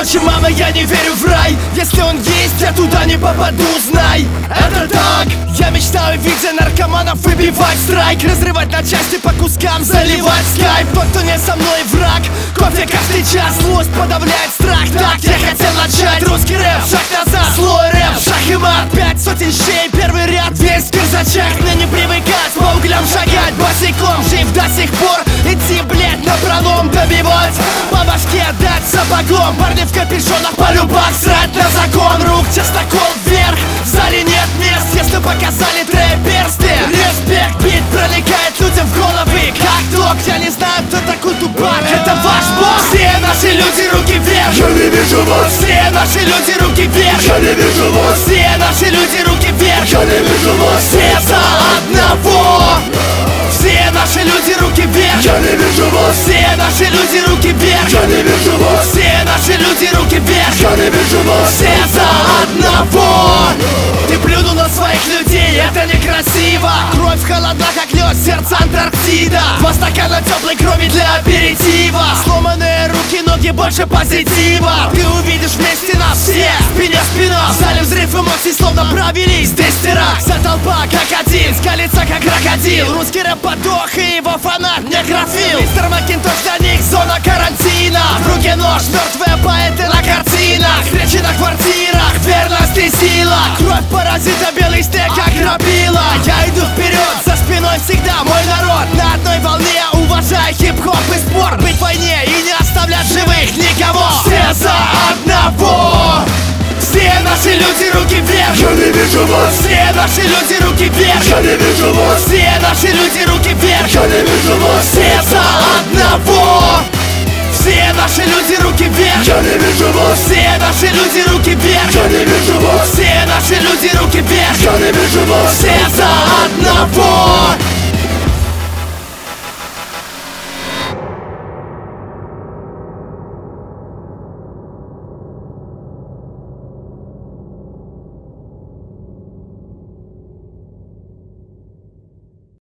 Короче, мама, я не верю в рай. Если он есть, я туда не попаду, знай. Это так. Я мечтаю, видя наркоманов, выбивать страйк, разрывать на части по кускам, заливать скайп. Тот, кто не со мной, враг. Кофе каждый час, злость подавляет страх. Так, я хотел начать русский рэп. Шаг назад, слой рэп, шаг и мат. 5 сотен щей, первый ряд, весь в кирзачах. Мне не привыкать, по углям шагать босиком, жив до сих пор. Идти, блять, на пролом добивать, по башке дать сапогом. Парни в капюшонах, по любак, срать на закон. Рук частокол вверх, в зале нет мест. Если показали трэп персты, респект, бит проникает людям в головы как ток. Я не знаю, кто такой Тупак, это ваш бог. Все наши люди, руки вверх. Я не вижу вас. Все наши люди, руки вверх. Я не вижу вас. Все наши люди, руки вверх. Я не вижу вас. Все за одного. Все наши люди, руки вверх. Я не вижу вас. Все наши люди, руки вверх. Я не вижу вас. Все наши люди, руки вверх. Я не вижу вас. Все за одного. Ты плюнул на своих людей, это некрасиво. Кровь холодна, как лед, сердце Антарктида. 2 стакана теплой крови для аперитива. Сломанные руки, ноги, больше позитива. Ты увидишь вместе нас все, спиня в спину. В зале взрыв эмоций, словно провелись тестера. Вся толпа как один, скалится как крокодил. Русский рэп подох и его фанат некрофил. Мистер Макинтош, для них зона карантина. В руке нож, мертвые поэты на картинах. Встречи на квартирах, верность и сила. Кровь паразита, белый стек как крапила. Я иду вперед, за спиной всегда мой народ. На одной волне, уважая хип-хоп и спорт. Быть в войне и не оставлять живых никого. Все за одного. Все наши люди, руки вверх. Я не вижу вас. Все наши люди, руки вверх. Я не вижу вас. Все наши люди, руки вверх. Я не вижу вас. Все за одного. Все наши люди, руки вверх. Я не вижу вас. Все наши люди, руки вверх. Я не вижу вас. Все наши люди, руки вверх. Я не вижу вас. Все за одного.